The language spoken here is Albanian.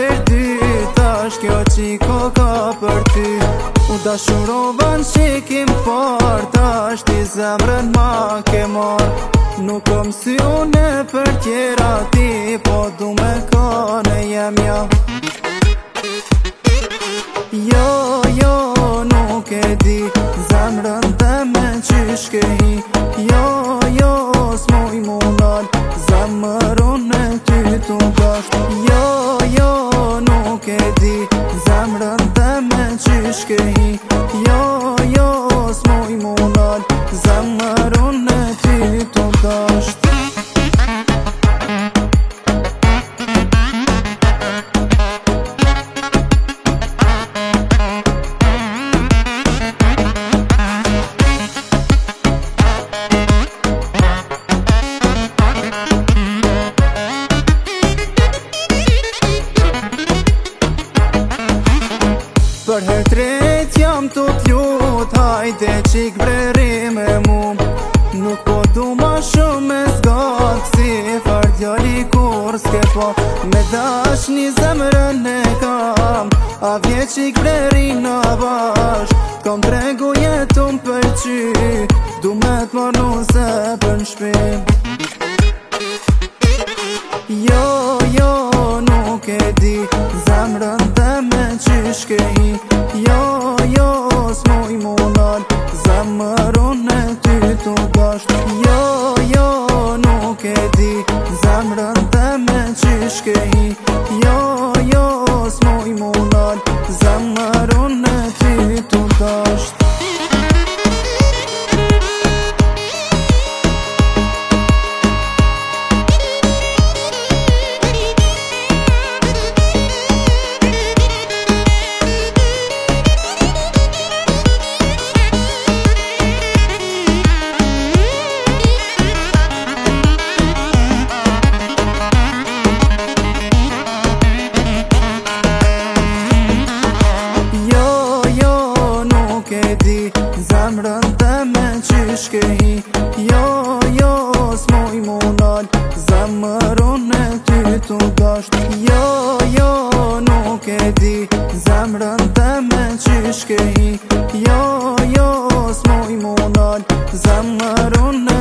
her dy, tash kjo qiko ka për ty. U dashurovan që kim par, tash ti zemrën ma ke mar. Nuk kom si une për tjera ti, po du me kone jem ja. Jo, nuk e di, zemrën te me qysh ke hi. Jo, s'moj munal, zemrën e ty t'u gasht. Jo, nuk e di, zemrën te me qysh ke hi. Jo, s'moj munal, zemrën e ty t'u gasht. Për her tret jam të t'lut, hajde qik breri me mu. Nuk po du ma shumë me zgat, si fardjali kur s'ke po. Me dash një zemrën e kam, a vje qik breri në bash. T'kom tregu jetun për qy, du me t'marnu se për n'shpim. Jo, nuk e di, zemrën te me qysh ke hi. Jo, s'moj munal, zemrën e ty t'u gasht. Jo, nuk e di, zemrën te me qysh ke hi. Jo, s'moj munal, zemrën e ty t'u gasht. Zemrën te me qysh ke hi. Jo, s'moj munal, zemrën e ty t'u gasht. Jo, nuk e di, zemrën te me qysh ke hi. Jo, s'moj munal, zemrën e